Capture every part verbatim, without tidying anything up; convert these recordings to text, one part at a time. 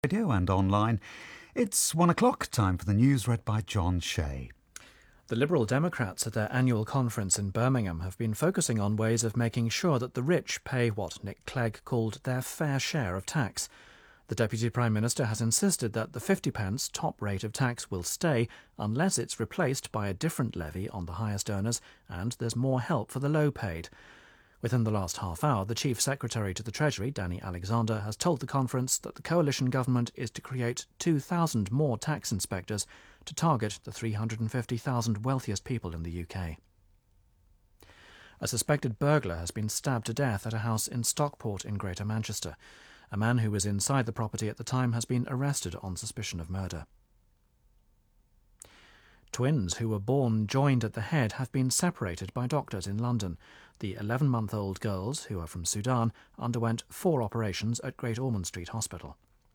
Radio and online. It's one o'clock, time for the news read by John Shea. The Liberal Democrats at their annual conference in Birmingham have been focusing on ways of making sure that the rich pay what Nick Clegg called their fair share of tax. The Deputy Prime Minister has insisted that the fifty pence top rate of tax will stay unless it's replaced by a different levy on the highest earners and there's more help for the low paid. Within the last half hour, the Chief Secretary to the Treasury, Danny Alexander, has told the conference that the coalition government is to create two thousand more tax inspectors to target the three hundred fifty thousand wealthiest people in the U K. A suspected burglar has been stabbed to death at a house in Stockport in Greater Manchester. A man who was inside the property at the time has been arrested on suspicion of murder. Twins who were born joined at the head have been separated by doctors in London. The eleven-month-old girls, who are from Sudan, underwent four operations at Great Ormond Street Hospital.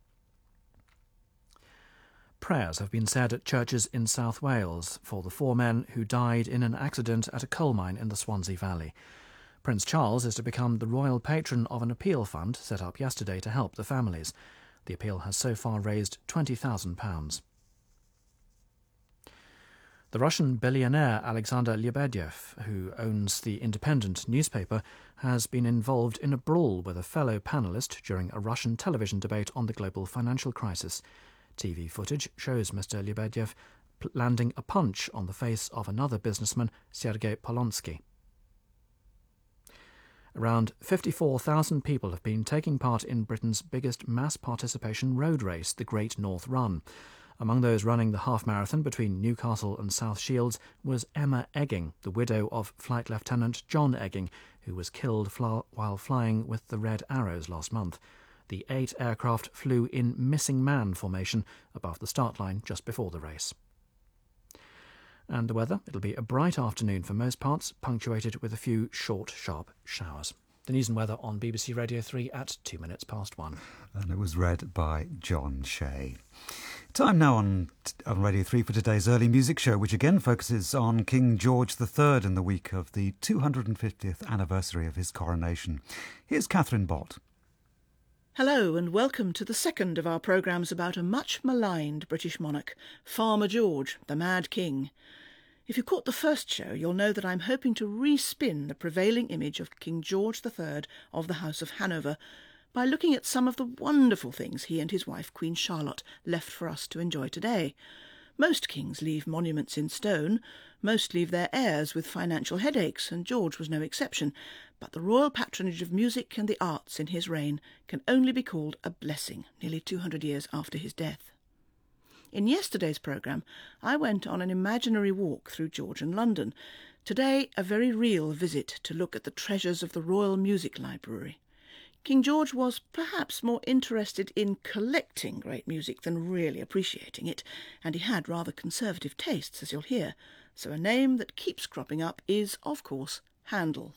Prayers have been said at churches in South Wales for the four men who died in an accident at a coal mine in the Swansea Valley. Prince Charles is to become the royal patron of an appeal fund set up yesterday to help the families. The appeal has so far raised twenty thousand pounds. The Russian billionaire Alexander Lebedev, who owns the Independent newspaper, has been involved in a brawl with a fellow panellist during a Russian television debate on the global financial crisis. T V footage shows Mister Lebedev landing a punch on the face of another businessman, Sergei Polonsky. Around fifty-four thousand people have been taking part in Britain's biggest mass participation road race, the Great North Run. Among those running the half-marathon between Newcastle and South Shields was Emma Egging, the widow of Flight Lieutenant John Egging, who was killed fl- while flying with the Red Arrows last month. The eight aircraft flew in missing man formation above the start line just before the race. And the weather, it'll be a bright afternoon for most parts, punctuated with a few short, sharp showers. The news and weather on B B C Radio three at two minutes past one. And it was read by John Shea. Time now on, on Radio three for today's early music show, which again focuses on King George the Third in the week of the two hundred fiftieth anniversary of his coronation. Here's Catherine Bott. Hello and welcome to the second of our programmes about a much maligned British monarch, Farmer George, the Mad King. If you caught the first show, you'll know that I'm hoping to respin the prevailing image of King George the Third of the House of Hanover by looking at some of the wonderful things he and his wife Queen Charlotte left for us to enjoy today. Most kings leave monuments in stone, most leave their heirs with financial headaches, and George was no exception, but the royal patronage of music and the arts in his reign can only be called a blessing nearly two hundred years after his death. In yesterday's programme, I went on an imaginary walk through Georgian London. Today, a very real visit to look at the treasures of the Royal Music Library. King George was perhaps more interested in collecting great music than really appreciating it, and he had rather conservative tastes, as you'll hear. So a name that keeps cropping up is, of course, Handel.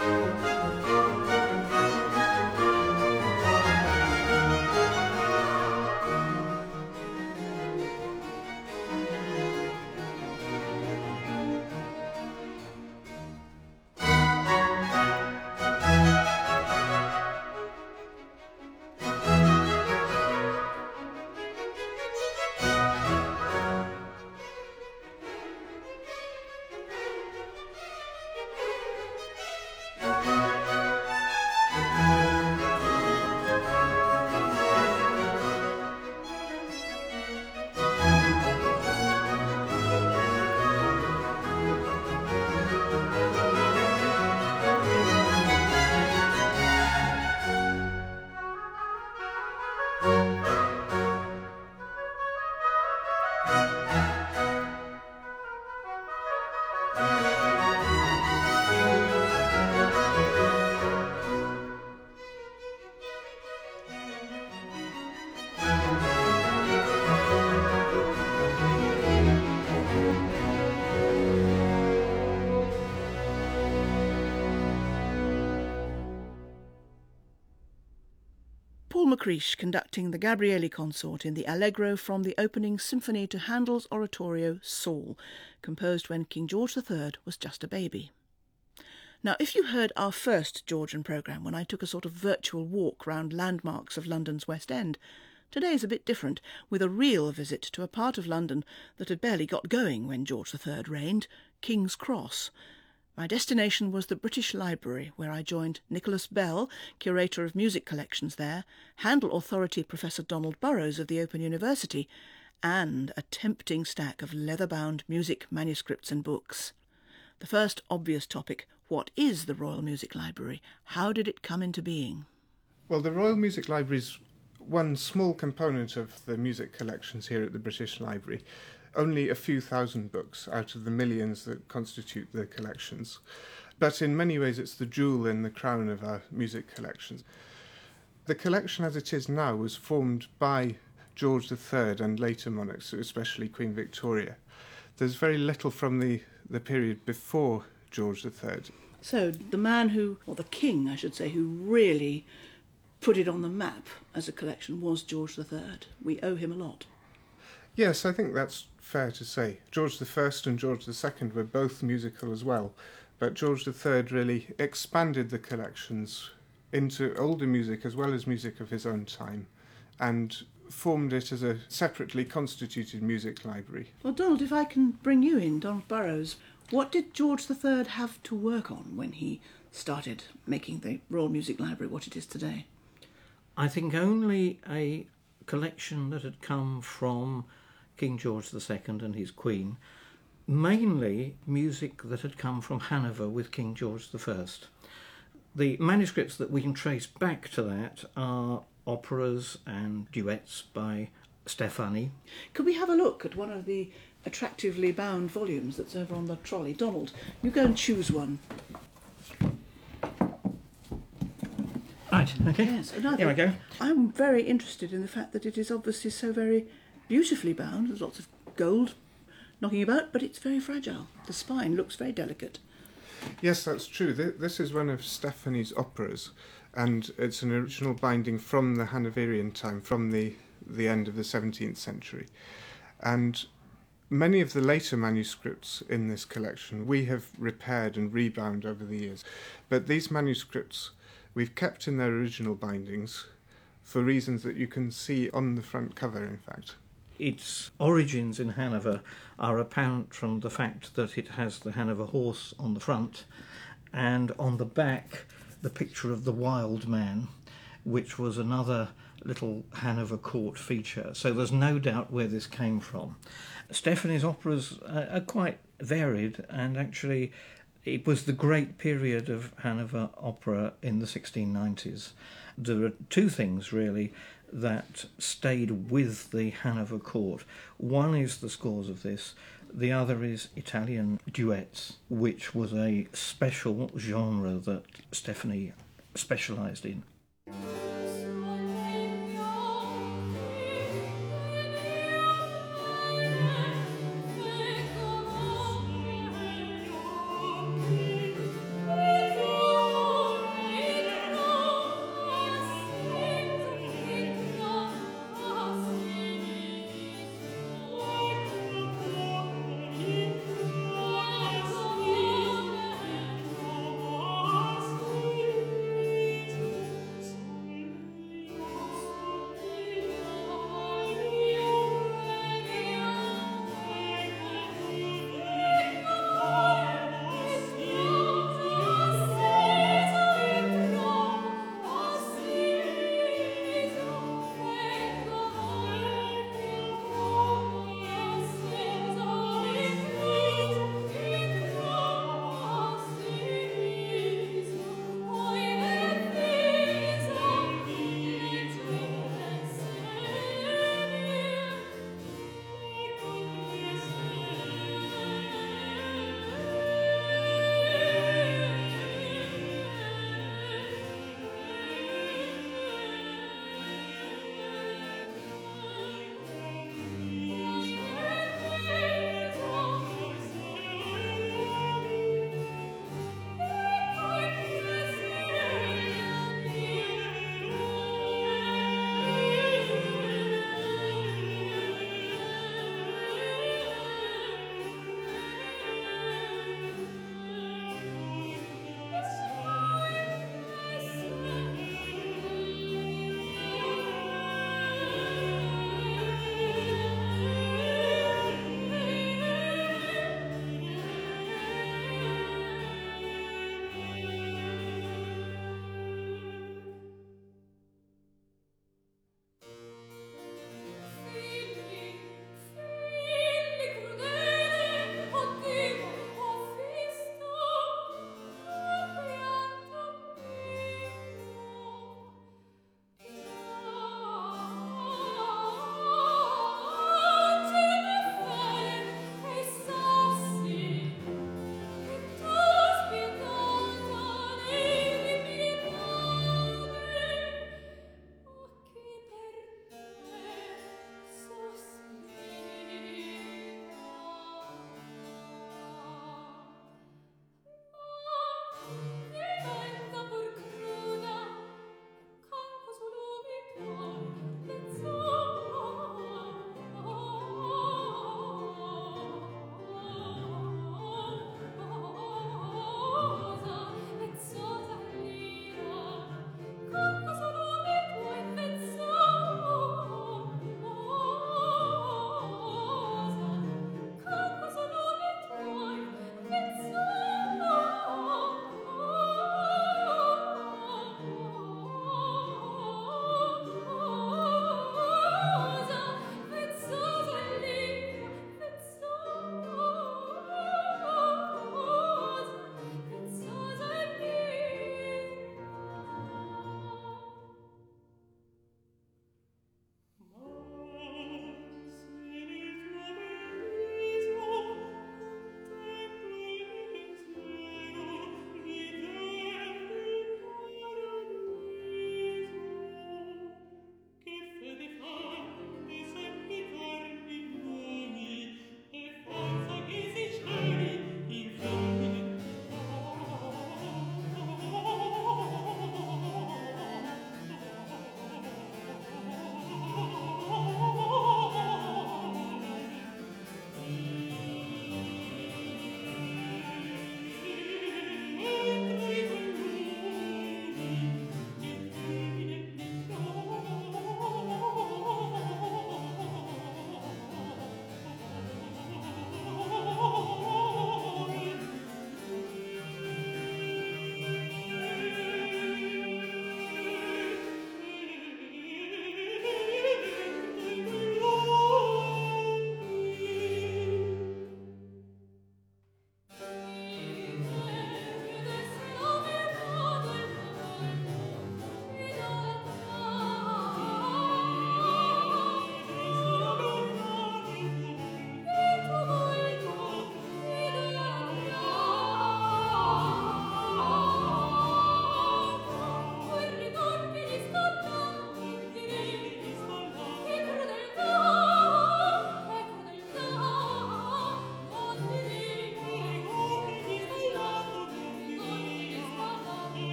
Paul McCreish conducting the Gabrieli Consort in the Allegro from the opening symphony to Handel's oratorio Saul, composed when King George the Third was just a baby. Now, if you heard our first Georgian programme when I took a sort of virtual walk round landmarks of London's West End, today's a bit different, with a real visit to a part of London that had barely got going when George the Third reigned, King's Cross. My destination was the British Library, where I joined Nicholas Bell, curator of music collections there, Handel authority Professor Donald Burrows of the Open University, and a tempting stack of leather-bound music manuscripts and books. The first obvious topic: what is the Royal Music Library? How did it come into being? Well, the Royal Music Library is one small component of the music collections here at the British Library. Only a few thousand books out of the millions that constitute the collections. But in many ways it's the jewel in the crown of our music collections. The collection as it is now was formed by George the Third and later monarchs, especially Queen Victoria. There's very little from the, the period before George the Third. So the man who, or the king I should say, who really put it on the map as a collection was George the Third. We owe him a lot. Yes, I think that's fair to say. George the First and George the Second were both musical as well, but George the Third really expanded the collections into older music as well as music of his own time, and formed it as a separately constituted music library. Well, Donald, if I can bring you in, Donald Burrows, what did George the Third have to work on when he started making the Royal Music Library what it is today? I think only a collection that had come from King George the Second and his Queen, mainly music that had come from Hanover with King George the First. The manuscripts that we can trace back to that are operas and duets by Steffani. Could we have a look at one of the attractively bound volumes that's over on the trolley? Donald, you go and choose one. Right, okay. Yes, another. Here I go. I'm very interested in the fact that it is obviously so very beautifully bound. There's lots of gold knocking about, but it's very fragile. The spine looks very delicate. Yes, that's true. This is one of Steffani's operas, and it's an original binding from the Hanoverian time, from the, the end of the seventeenth century. And many of the later manuscripts in this collection we have repaired and rebound over the years. But these manuscripts we've kept in their original bindings for reasons that you can see on the front cover, in fact. Its origins in Hanover are apparent from the fact that it has the Hanover horse on the front, and on the back the picture of the Wild Man, which was another little Hanover court feature. So there's no doubt where this came from. Steffani's operas are quite varied, and actually it was the great period of Hanover opera in the sixteen nineties. There are two things, really, that stayed with the Hanover court. One is the scores of this, the other is Italian duets, which was a special genre that Steffani specialised in.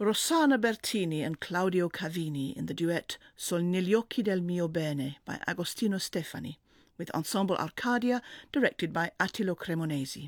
Rossana Bertini and Claudio Cavini in the duet Sol negli occhi del mio bene by Agostino Stefani, with Ensemble Arcadia directed by Attilo Cremonesi.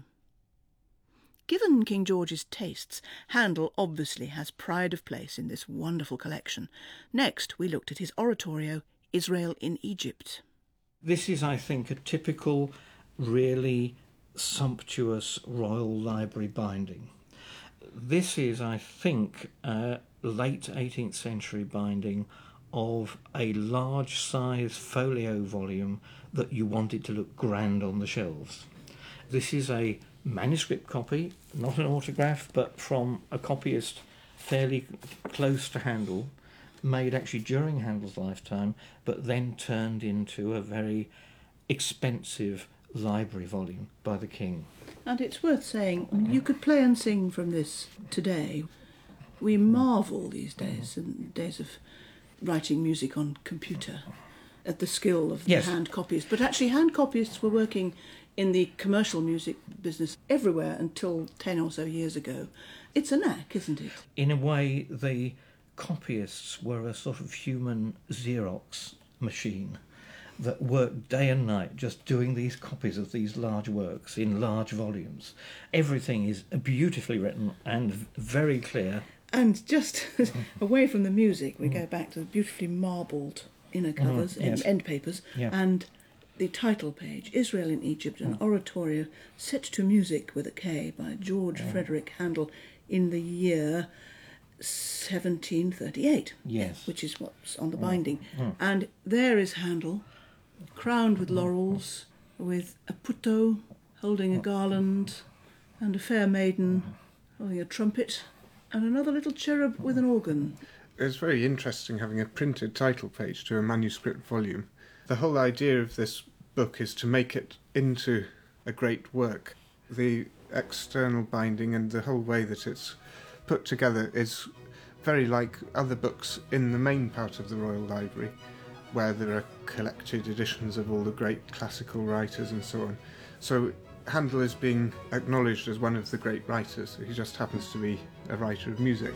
Given King George's tastes, Handel obviously has pride of place in this wonderful collection. Next, we looked at his oratorio, Israel in Egypt. This is, I think, a typical, really sumptuous Royal Library binding. This is, I think, a late eighteenth century binding of a large-size folio volume that you wanted to look grand on the shelves. This is a manuscript copy, not an autograph, but from a copyist fairly close to Handel, made actually during Handel's lifetime, but then turned into a very expensive library volume by the king. And it's worth saying, you could play and sing from this today. We marvel these days, in days of writing music on computer, at the skill of the Yes. hand copyists. But actually hand copyists were working in the commercial music business everywhere until ten or so years ago. It's a knack, isn't it? In a way, the copyists were a sort of human Xerox machine that worked day and night just doing these copies of these large works in large volumes. Everything is beautifully written and very clear. And just away from the music, we go back to the beautifully marbled inner covers, Mm, yes. end, end papers, Yeah. and the title page, Israel in Egypt, an oratorio set to music with a K by George Frederick Handel in the year seventeen thirty-eight. Yes. Which is what's on the binding. And there is Handel, crowned with laurels, with a putto holding a garland, and a fair maiden holding a trumpet, and another little cherub with an organ. It's very interesting having a printed title page to a manuscript volume. The whole idea of this book is to make it into a great work. The external binding and the whole way that it's put together is very like other books in the main part of the Royal Library, where there are collected editions of all the great classical writers and so on. So Handel is being acknowledged as one of the great writers. He just happens to be a writer of music.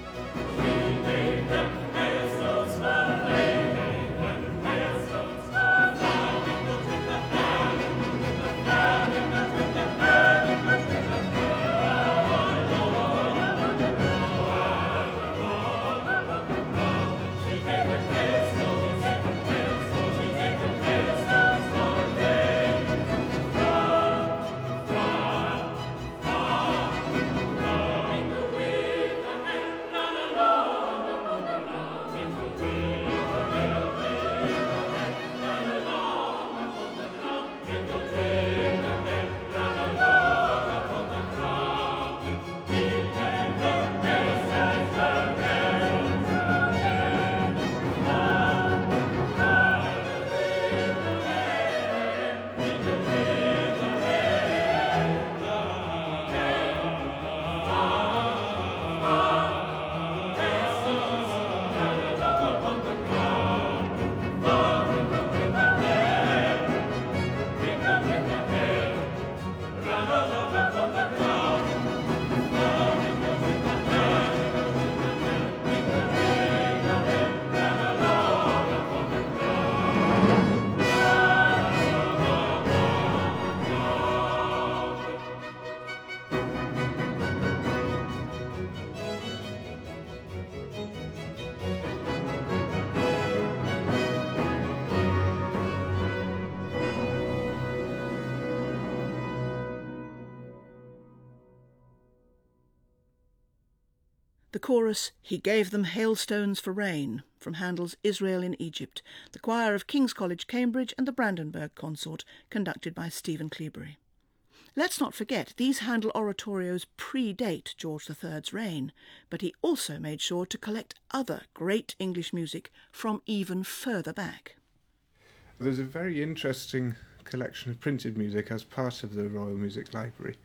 The chorus, He Gave Them Hailstones for Rain, from Handel's Israel in Egypt, the choir of King's College, Cambridge, and the Brandenburg Consort, conducted by Stephen Cleobury. Let's not forget, these Handel oratorios predate George the Third's reign, but he also made sure to collect other great English music from even further back. There's a very interesting collection of printed music as part of the Royal Music Library.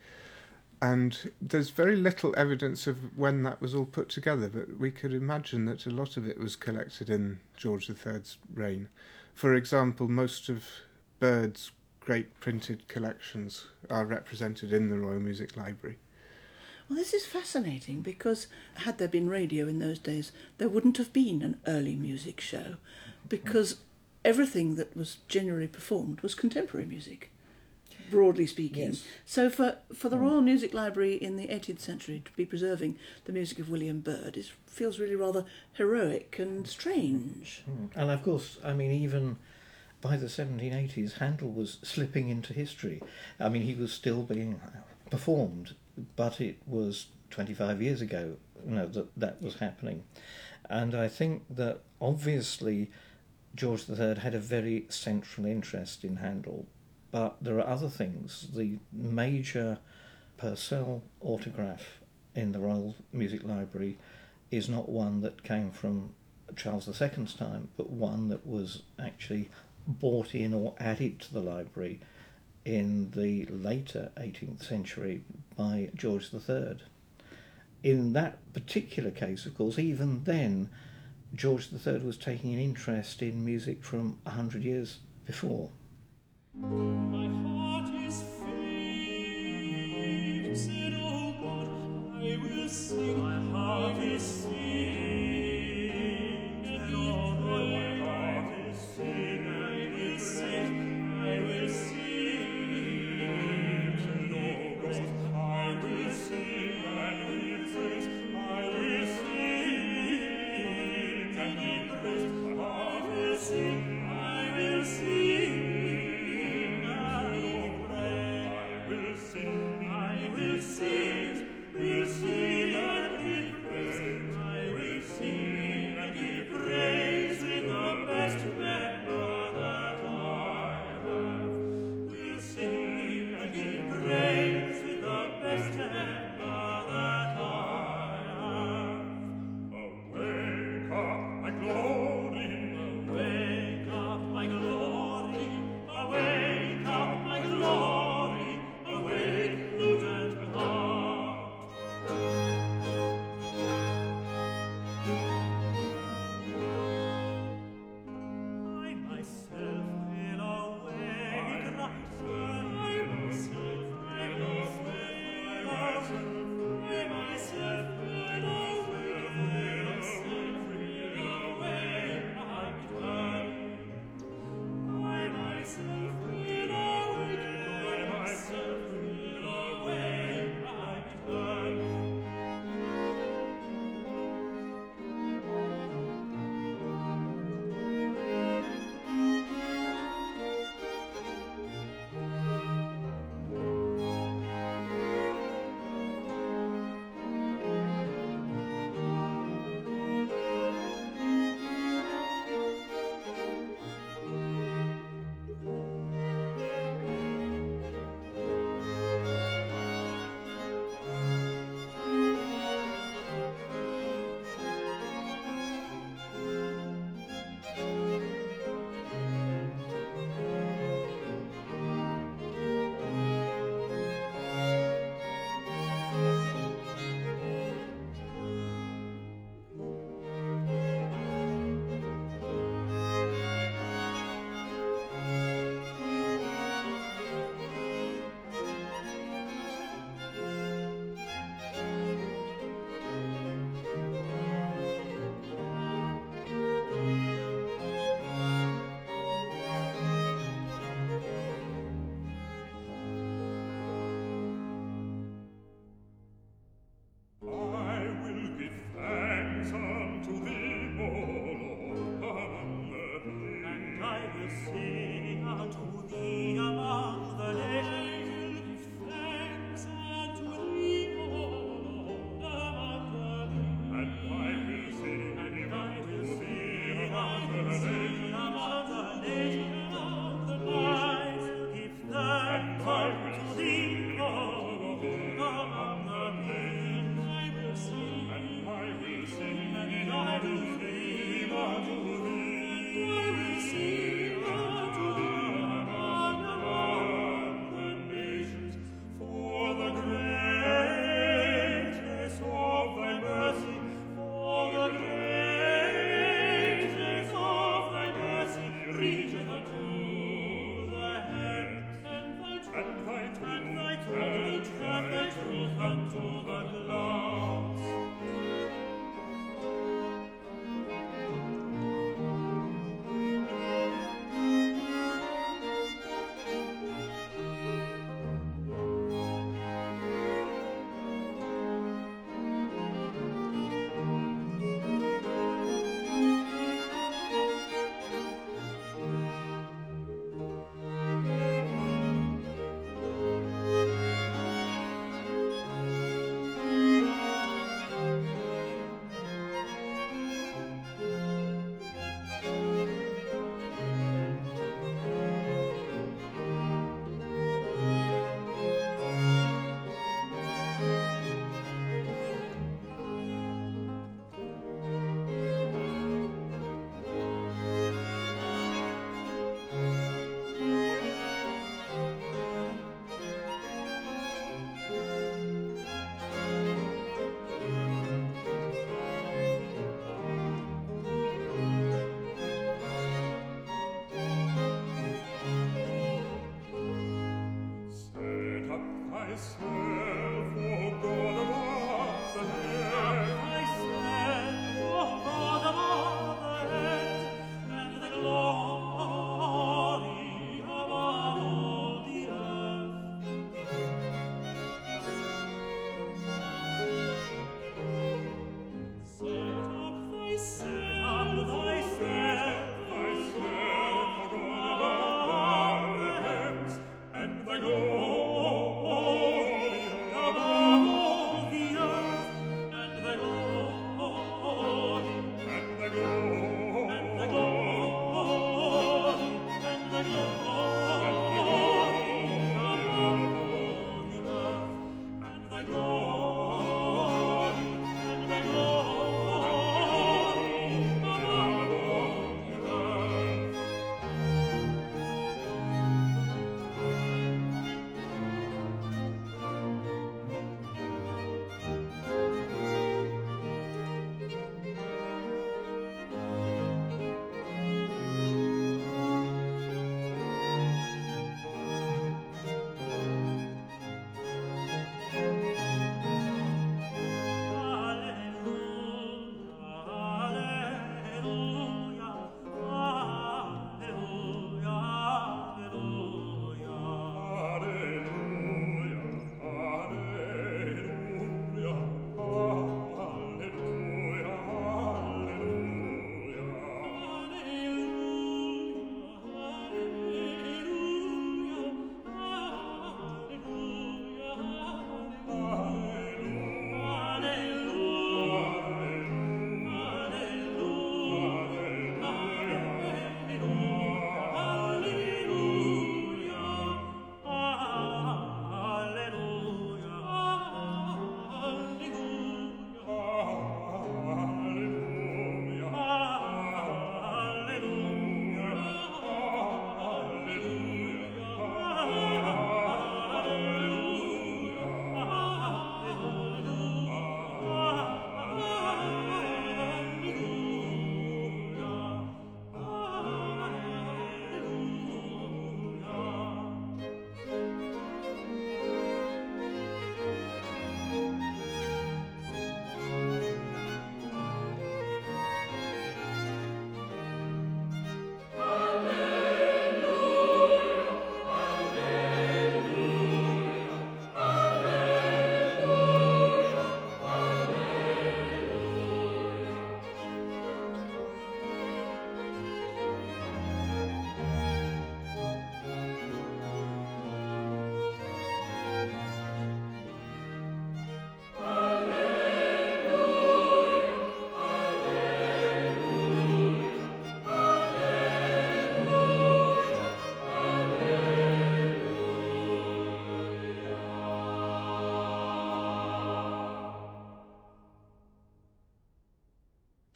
And there's very little evidence of when that was all put together, but we could imagine that a lot of it was collected in George the Third's reign. For example, most of Byrd's great printed collections are represented in the Royal Music Library. Well, this is fascinating because had there been radio in those days, there wouldn't have been an early music show because everything that was generally performed was contemporary music, broadly speaking. Yes. So for, for the Royal Music Library in the eighteenth century to be preserving the music of William Byrd is, feels really rather heroic and strange. And of course, I mean, even by the seventeen eighties, Handel was slipping into history. I mean, he was still being performed, but it was twenty-five years ago, you know, that that was happening. And I think that obviously George the Third had a very central interest in Handel, but there are other things. The major Purcell autograph in the Royal Music Library is not one that came from Charles the Second's time, but one that was actually bought in or added to the library in the later eighteenth century by George the Third. In that particular case, of course, even then, George the Third was taking an interest in music from a hundred years before. My heart is faint, said, oh God, I will sing. My heart is sing, and oh God, my heart is sing. I will sing, I will sing, and oh God, I will sing, I will sing, I will sing, and oh God, I will sing, I will sing. I will sing, will sing, and will praise. I will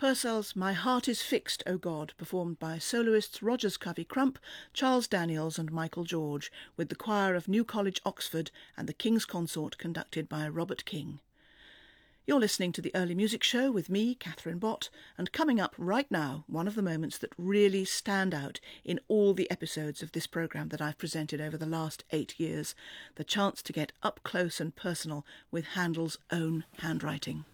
Purcell's My Heart is Fixed, O God, performed by soloists Rogers Covey-Crump, Charles Daniels and Michael George, with the choir of New College, Oxford, and the King's Consort conducted by Robert King. You're listening to the Early Music Show with me, Catherine Bott, and coming up right now, one of the moments that really stand out in all the episodes of this programme that I've presented over the last eight years, the chance to get up close and personal with Handel's own handwriting.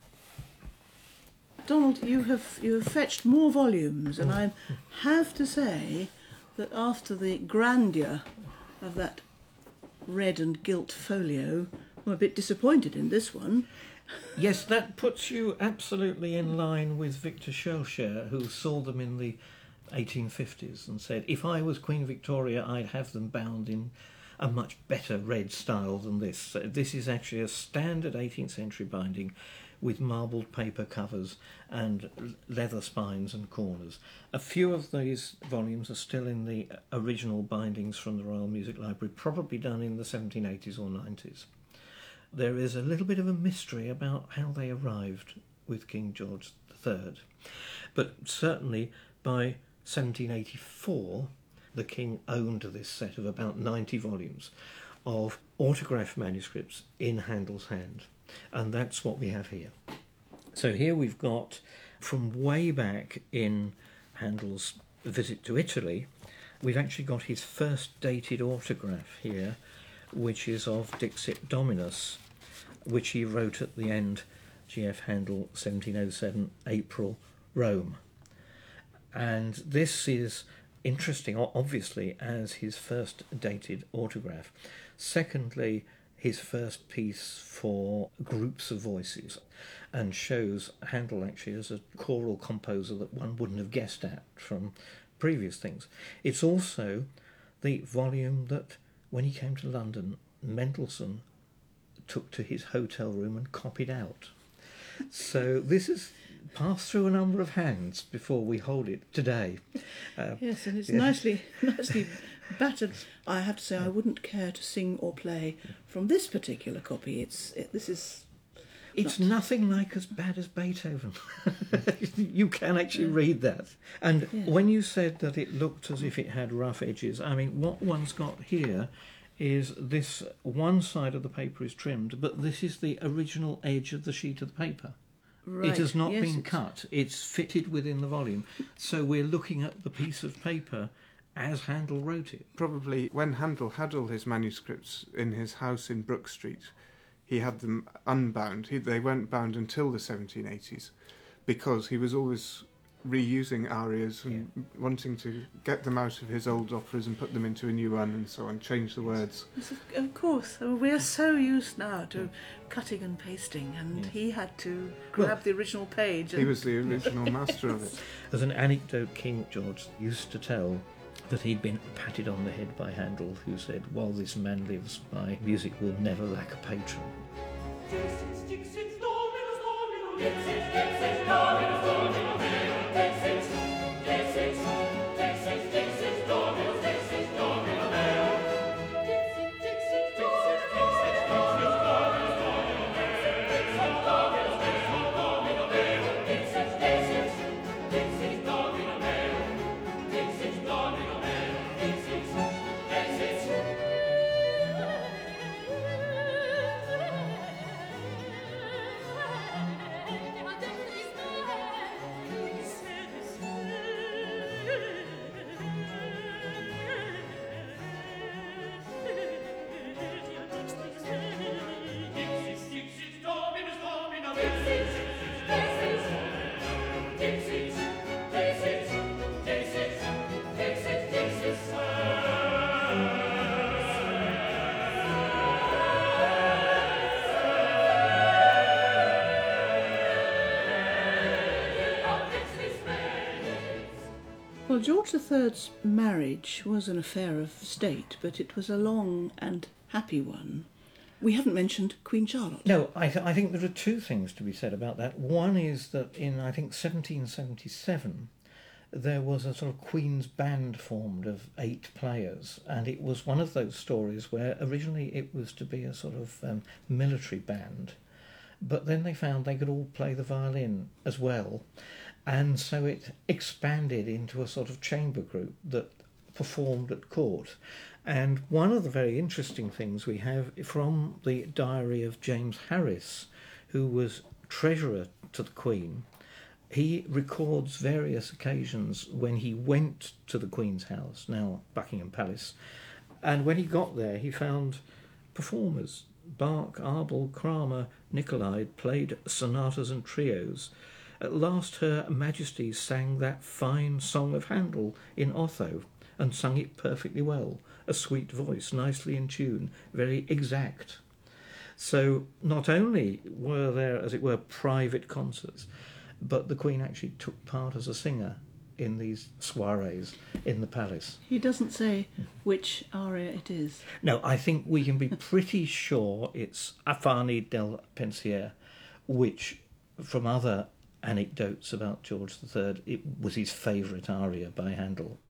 Donald, you have you have fetched more volumes, and I have to say that after the grandeur of that red and gilt folio, I'm a bit disappointed in this one. Yes, that puts you absolutely in line with Victor Schœlcher, who saw them in the eighteen fifties and said, if I was Queen Victoria, I'd have them bound in a much better red style than this. So this is actually a standard eighteenth century binding with marbled paper covers and leather spines and corners. A few of these volumes are still in the original bindings from the Royal Music Library, probably done in the seventeen eighties or nineties. There is a little bit of a mystery about how they arrived with King George the Third. But certainly by seventeen eighty-four, the King owned this set of about ninety volumes of autograph manuscripts in Handel's hand. And that's what we have here. So here we've got, from way back in Handel's visit to Italy, we've actually got his first dated autograph here, which is of Dixit Dominus, which he wrote at the end, G F Handel, seventeen oh seven, April, Rome. And this is interesting, obviously, as his first dated autograph. Secondly, his first piece for groups of voices, and shows Handel actually as a choral composer that one wouldn't have guessed at from previous things. It's also the volume that, when he came to London, Mendelssohn took to his hotel room and copied out. So this has passed through a number of hands before we hold it today. Uh, yes, and it's yeah. nicely nicely battered. I have to say, I wouldn't care to sing or play from this particular copy. It's it, this is. It's not... nothing like as bad as Beethoven. You can actually read that. And Yeah. when you said that it looked as if it had rough edges, I mean, what one's got here is this one side of the paper is trimmed, but this is the original edge of the sheet of the paper. Right. It has not yes, been it's... cut. It's fitted within the volume. So we're looking at the piece of paper as Handel wrote it. Probably when Handel had all his manuscripts in his house in Brook Street, he had them unbound. He, they weren't bound until the seventeen eighties, because he was always reusing arias and yeah. wanting to get them out of his old operas and put them into a new one and so on, change the words. Yes, of, of course. We are so used now to cutting and pasting, and Yeah. he had to grab Well, the original page. And... He was the original master of it. There's an anecdote King George used to tell, that he'd been patted on the head by Handel, who said, while this man lives, my music will never lack a patron. Dixit, Dixit, Dominus, Dominus, Dixit, Dixit, Dominus, Dominus, Dixit, Dixit, Dixit, Dixit, Dominus, Dixit, Dominus, Dixit, Dixit, Dixit, Dixit, Dominus, Dominus, Dominus, Dixit, Dixit, Dixit, Dominus, Dixit, Dominus, Dixit, Dixit. Well, George the Third's marriage was an affair of state, but it was a long and happy one. We haven't mentioned Queen Charlotte. No, I, th- I think there are two things to be said about that. One is that in, I think, seventeen seventy-seven, there was a sort of Queen's band formed of eight players, and it was one of those stories where originally it was to be a sort of um, military band, but then they found they could all play the violin as well. And so it expanded into a sort of chamber group that performed at court. And one of the very interesting things we have from the diary of James Harris, who was treasurer to the Queen, he records various occasions when he went to the Queen's house, now Buckingham Palace, and when he got there he found performers. Bach, Abel, Kramer, Nicolai played sonatas and trios. At last Her Majesty sang that fine song of Handel in Otho, and sung it perfectly well, a sweet voice, nicely in tune, very exact. So not only were there, as it were, private concerts, but the Queen actually took part as a singer in these soirees in the palace. He doesn't say which aria it is. No, I think we can be pretty sure it's Affani del Pensier, which, from other anecdotes about George the Third, it was his favourite aria by Handel.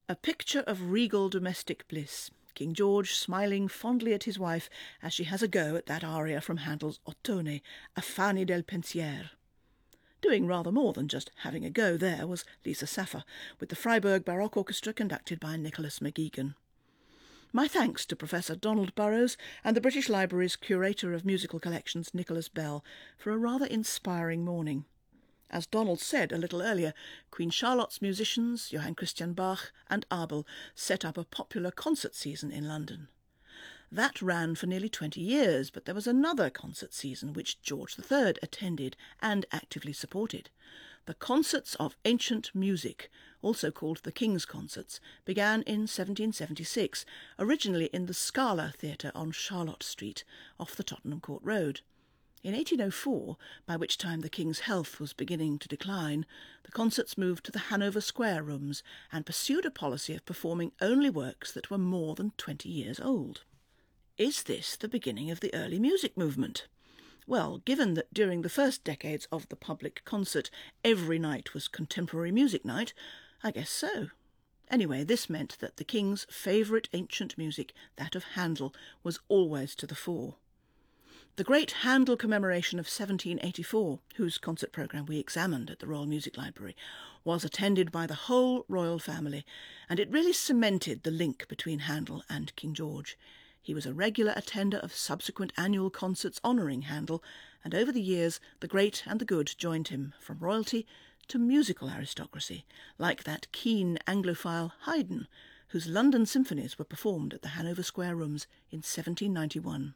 A picture of regal domestic bliss, King George smiling fondly at his wife as she has a go at that aria from Handel's Ottone, Affani del Pensier. Doing rather more than just having a go there was Lisa Saffer, with the Freiburg Baroque Orchestra conducted by Nicholas McGeegan. My thanks to Professor Donald Burrows and the British Library's Curator of Musical Collections, Nicholas Bell, for a rather inspiring morning. As Donald said a little earlier, Queen Charlotte's musicians, Johann Christian Bach and Abel, set up a popular concert season in London. That ran for nearly twenty years, but there was another concert season which George the Third attended and actively supported. The Concerts of Ancient Music, also called the King's Concerts, began in seventeen seventy-six, originally in the Scala Theatre on Charlotte Street, off the Tottenham Court Road. In eighteen oh four, by which time the King's health was beginning to decline, the concerts moved to the Hanover Square Rooms and pursued a policy of performing only works that were more than twenty years old. Is this the beginning of the early music movement? Well, given that during the first decades of the public concert every night was contemporary music night, I guess so. Anyway, this meant that the King's favourite ancient music, that of Handel, was always to the fore. The great Handel commemoration of seventeen eighty-four, whose concert programme we examined at the Royal Music Library, was attended by the whole royal family, and it really cemented the link between Handel and King George. He was a regular attender of subsequent annual concerts honouring Handel, and over the years the great and the good joined him, from royalty to musical aristocracy, like that keen Anglophile Haydn, whose London symphonies were performed at the Hanover Square Rooms in seventeen ninety-one.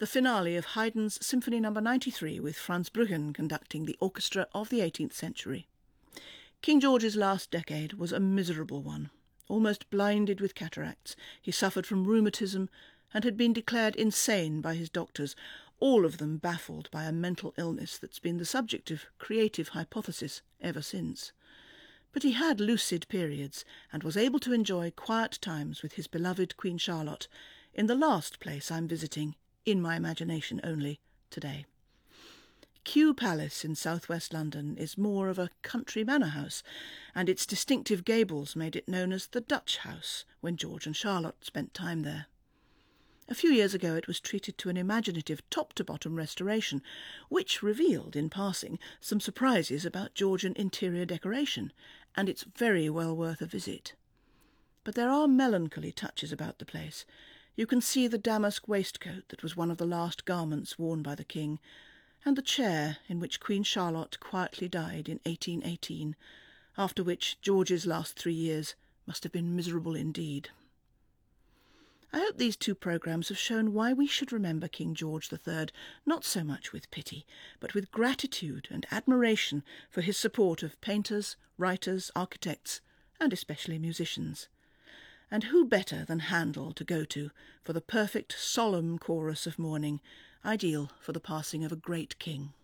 the finale of Haydn's Symphony number ninety-three with Franz Bruggen conducting the orchestra of the eighteenth century. King George's last decade was a miserable one. Almost blinded with cataracts, he suffered from rheumatism and had been declared insane by his doctors, all of them baffled by a mental illness that's been the subject of creative hypothesis ever since. But he had lucid periods and was able to enjoy quiet times with his beloved Queen Charlotte in the last place I'm visiting, in my imagination only, today. Kew Palace in southwest London is more of a country manor house, and its distinctive gables made it known as the Dutch House when George and Charlotte spent time there. A few years ago it was treated to an imaginative top-to-bottom restoration, which revealed, in passing, some surprises about Georgian interior decoration, and it's very well worth a visit. But there are melancholy touches about the place. You can see the damask waistcoat that was one of the last garments worn by the king, and the chair in which Queen Charlotte quietly died in eighteen eighteen, after which George's last three years must have been miserable indeed. I hope these two programmes have shown why we should remember King George the Third, not so much with pity, but with gratitude and admiration for his support of painters, writers, architects, and especially musicians. And who better than Handel to go to for the perfect solemn chorus of mourning, ideal for the passing of a great king.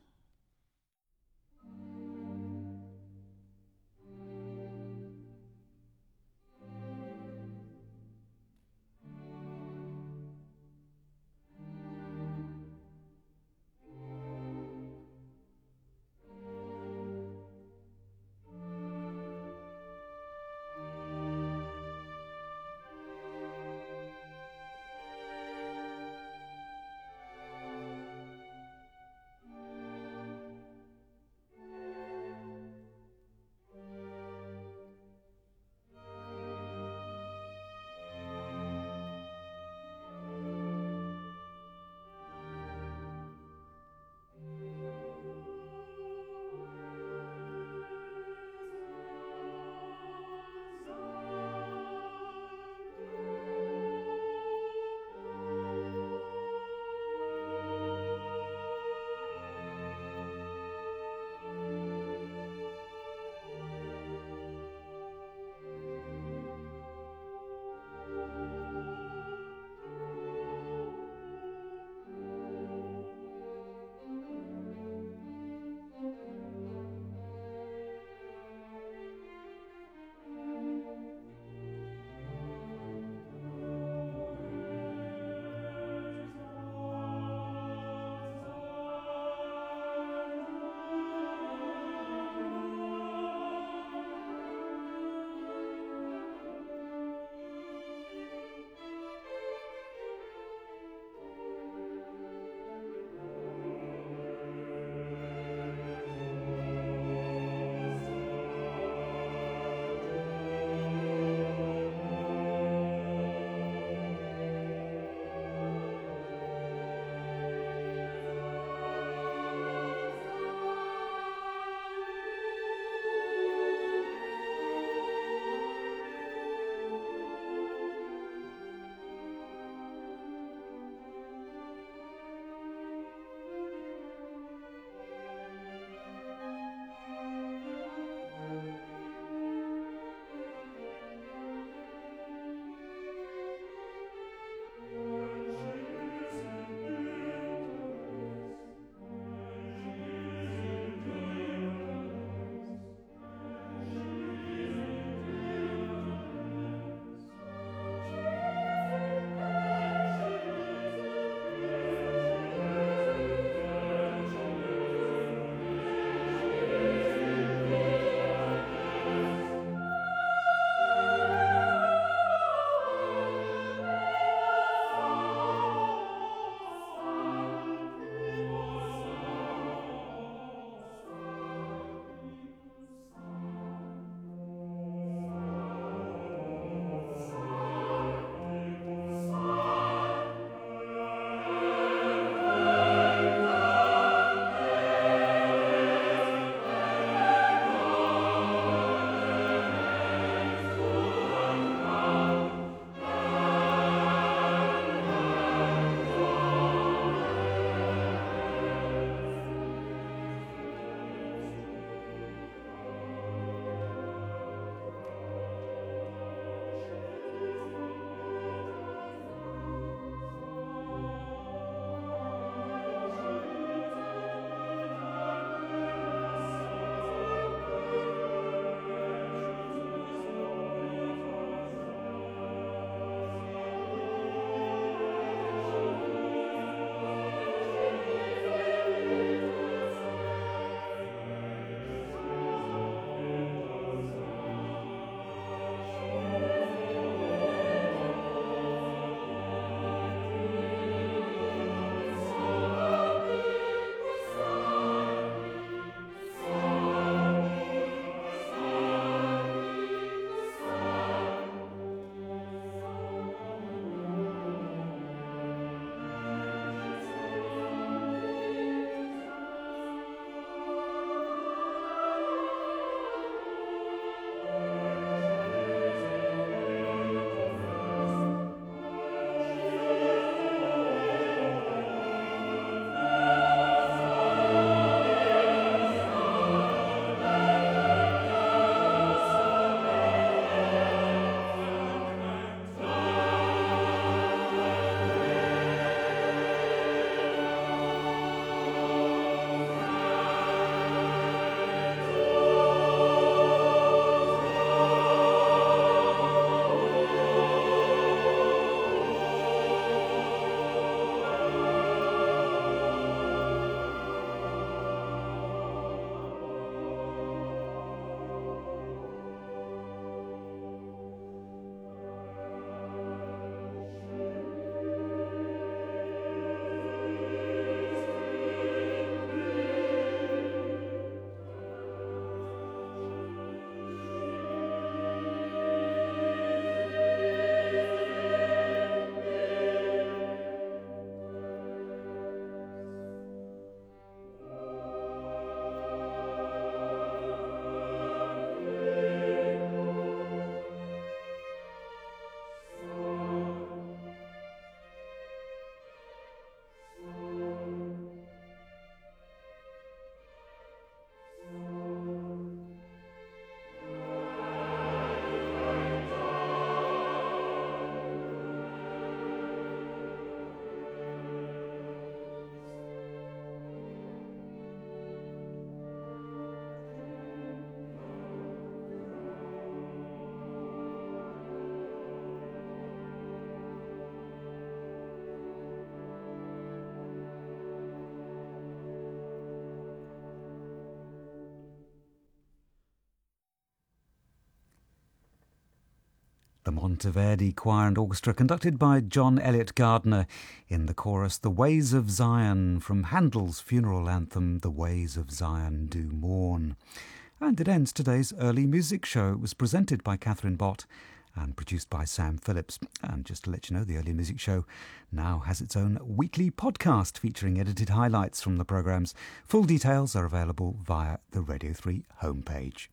The Monteverdi Choir and Orchestra, conducted by John Elliott Gardner. In the chorus, The Ways of Zion, from Handel's funeral anthem, The Ways of Zion Do Mourn. And it ends today's early music show. It was presented by Catherine Bott and produced by Sam Phillips. And just to let you know, the Early Music Show now has its own weekly podcast featuring edited highlights from the programmes. Full details are available via the Radio three homepage.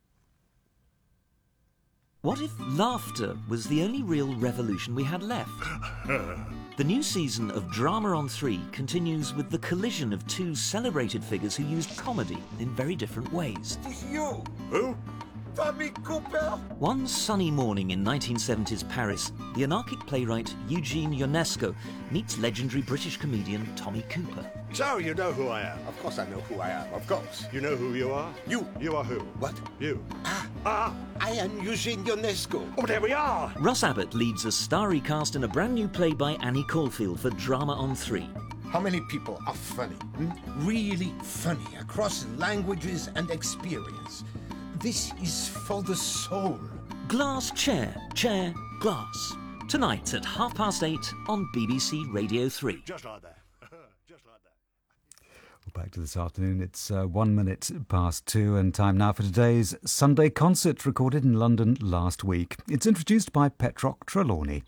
What if laughter was the only real revolution we had left? The new season of Drama on three continues with the collision of two celebrated figures who used comedy in very different ways. You? Who? Tommy Cooper? One sunny morning in nineteen seventies Paris, the anarchic playwright Eugene Ionesco meets legendary British comedian Tommy Cooper. So, you know who I am? Of course I know who I am, of course. You know who you are? You. You are who? What? You. Ah, Ah! I am Eugene Ionesco. Oh, there we are! Russ Abbott leads a starry cast in a brand new play by Annie Caulfield for Drama on three. How many people are funny? Hmm? Really funny, across languages and experience. This is for the soul. Glass Chair, Chair, Glass. Tonight at half past eight on B B C Radio three. Just like that. Just like that. Well, back to this afternoon. It's uh, one minute past two, and time now for today's Sunday concert recorded in London last week. It's introduced by Petrock Trelawney.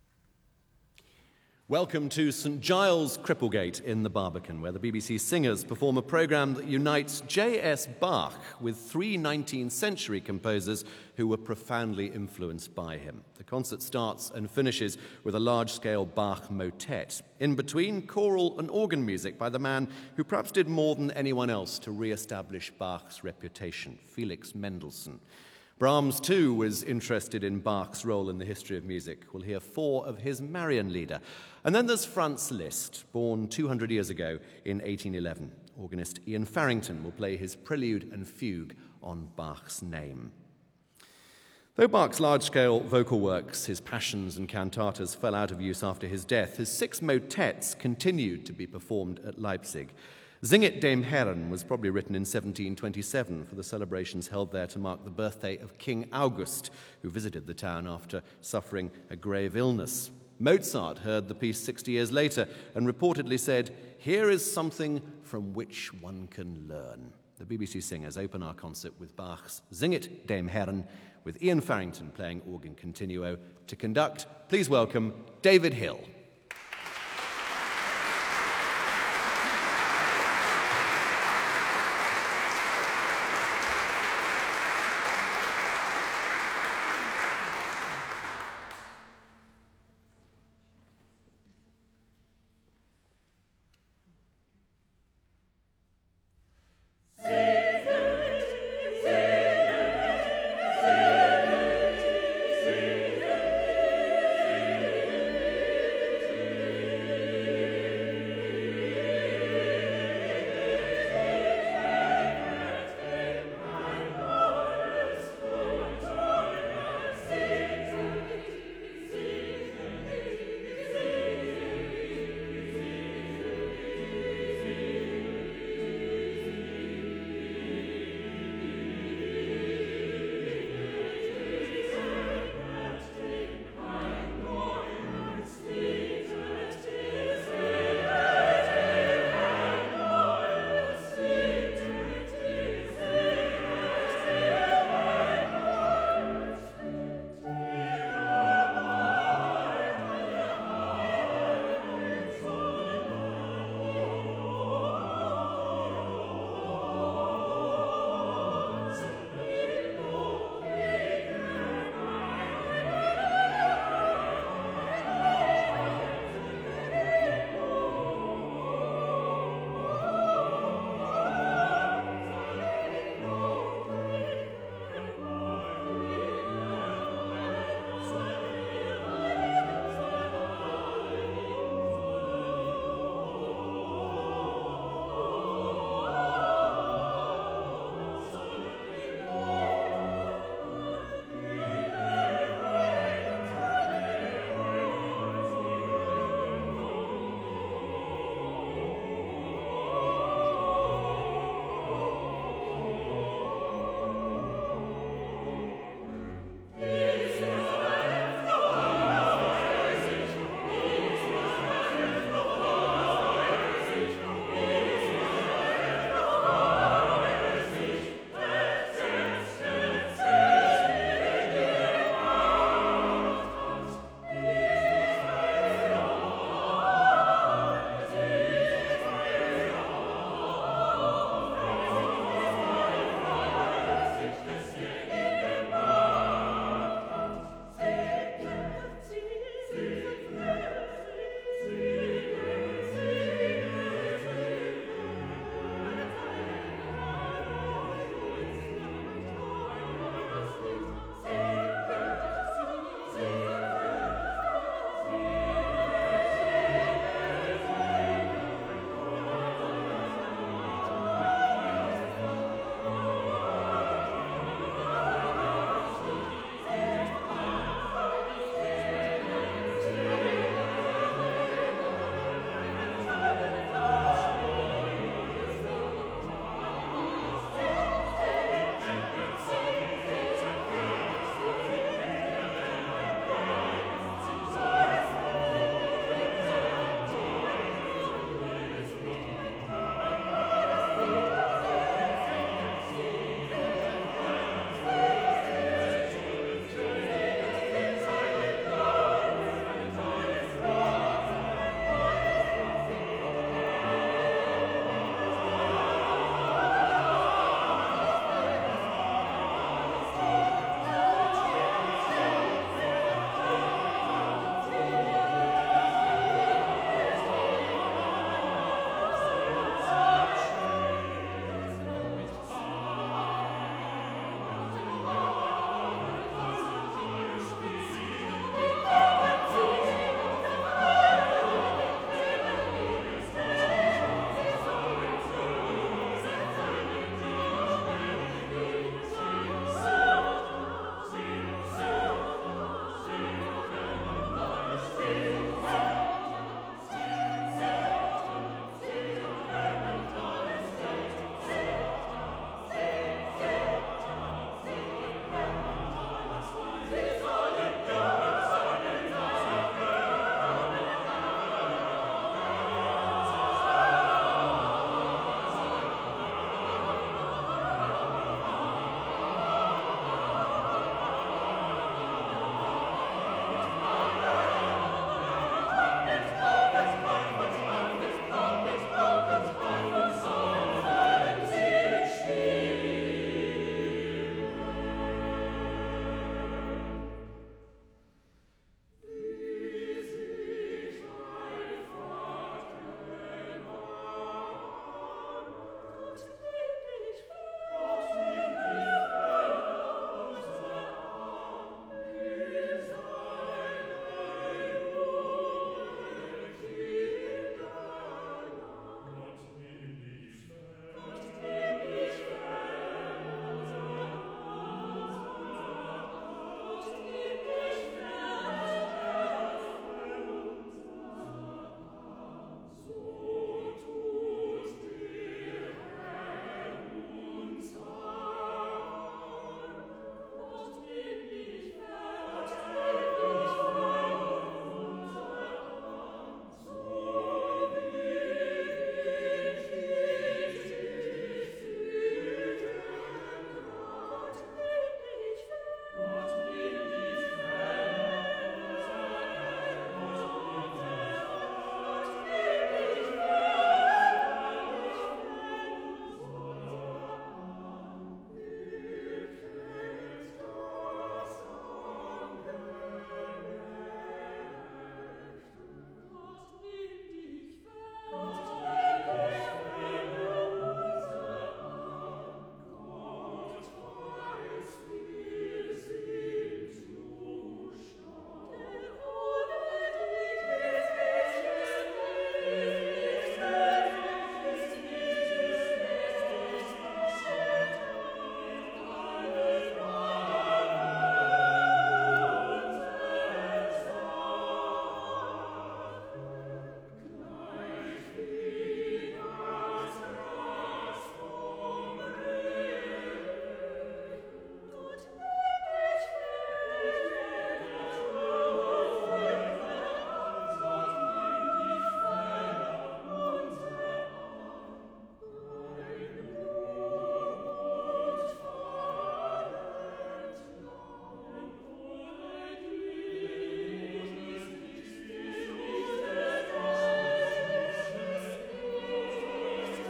Welcome to St Giles Cripplegate in the Barbican, where the B B C Singers perform a programme that unites J S Bach with three nineteenth century composers who were profoundly influenced by him. The concert starts and finishes with a large-scale Bach motet. In between, choral and organ music by the man who perhaps did more than anyone else to re-establish Bach's reputation, Felix Mendelssohn. Brahms, too, was interested in Bach's role in the history of music. We'll hear four of his Marienlieder. And then there's Franz Liszt, born two hundred years ago in eighteen eleven. Organist Ian Farrington will play his prelude and fugue on Bach's name. Though Bach's large-scale vocal works, his passions and cantatas, fell out of use after his death, his six motets continued to be performed at Leipzig. Singet dem Herrn was probably written in seventeen twenty-seven for the celebrations held there to mark the birthday of King August, who visited the town after suffering a grave illness. Mozart heard the piece sixty years later and reportedly said, "Here is something from which one can learn." The B B C Singers open our concert with Bach's Singet dem Herrn, with Ian Farrington playing organ continuo. To conduct, please welcome David Hill.